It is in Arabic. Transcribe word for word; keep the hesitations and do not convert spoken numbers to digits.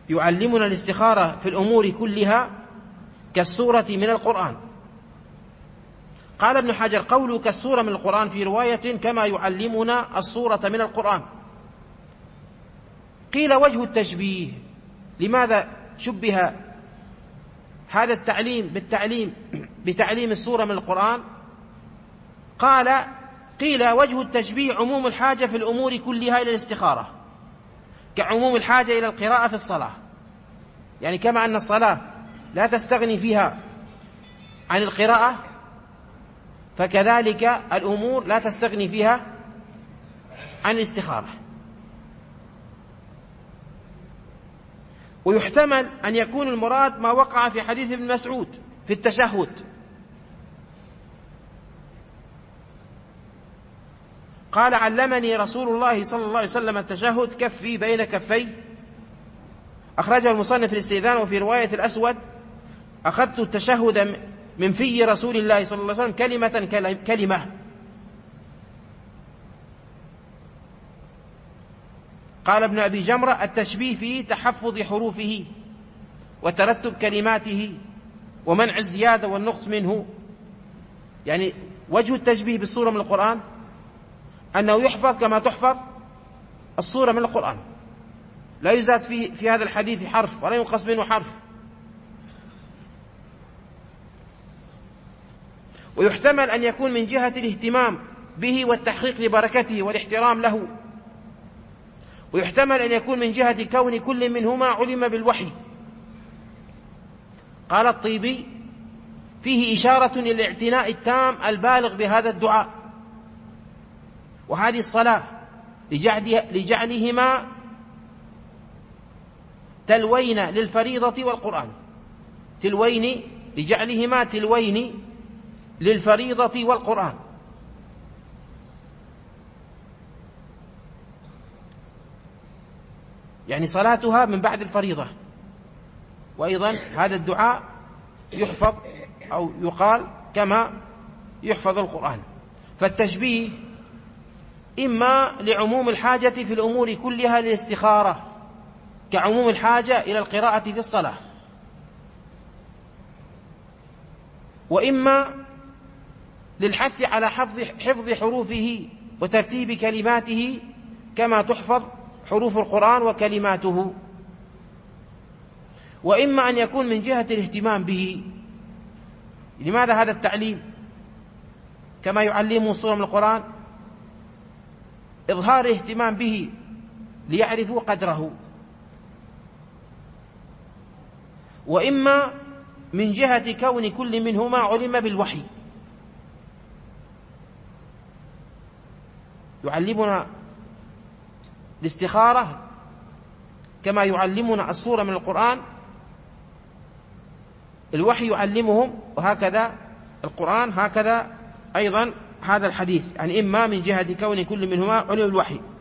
يعلمنا الاستخارة في الأمور كلها كالسورة من القرآن. قال ابن حجر: قوله كالسورة من القرآن في رواية كما يعلمنا السورة من القرآن. قيل: وجه التشبيه، لماذا شبه هذا التعليم بالتعليم بتعليم السورة من القرآن؟ قال: قيل: وجه التشبيه عموم الحاجة في الأمور كلها إلى الاستخارة، كعموم الحاجة إلى القراءة في الصلاة. يعني كما أن الصلاة لا تستغني فيها عن القراءة، فكذلك الأمور لا تستغني فيها عن الاستخارة. ويحتمل أن يكون المراد ما وقع في حديث ابن مسعود في التشهد: قال: علمني رسول الله صلى الله عليه وسلم التشهد كفي بين كفي. أخرجه المصنف في الاستئذان. وفي رواية الأسود: أخذت التشهد من في رسول الله صلى الله عليه وسلم كلمة كلمة. قال ابن أبي جمرة: التشبيه فيه تحفظ حروفه وترتب كلماته ومنع الزيادة والنقص منه. يعني وجه التشبيه بالسورة من القرآن أنه يحفظ كما تحفظ السورة من القرآن، لا يزاد في, في هذا الحديث حرف ولا ينقص منه حرف. ويحتمل أن يكون من جهة الاهتمام به والتحقيق لبركته والاحترام له. ويحتمل أن يكون من جهة كون كل منهما علم بالوحي. قال الطيبي: فيه إشارة إلى الاعتناء التام البالغ بهذا الدعاء وهذه الصلاة لجعلهما تلوين للفريضة والقرآن، تلوين لجعلهما تلوين للفريضة والقرآن. يعني صلاتها من بعد الفريضة. وأيضا هذا الدعاء يحفظ أو يقال كما يحفظ القرآن. فالتشبيه إما لعموم الحاجة في الأمور كلها للاستخارة، كعموم الحاجة إلى القراءة في الصلاة، وإما للحث على حفظ حفظ حروفه وترتيب كلماته كما تحفظ حروف القرآن وكلماته، وإما أن يكون من جهة الاهتمام به. لماذا هذا التعليم كما يعلمه السورة من القرآن؟ إظهار اهتمام به ليعرفوا قدره. وإما من جهة كون كل منهما علم بالوحي، يعلمنا الاستخارة كما يعلمنا السورة من القرآن، الوحي يعلمهم، وهكذا القرآن، هكذا أيضا هذا الحديث. يعني إما من جهة كون كل منهما علم بالوحي.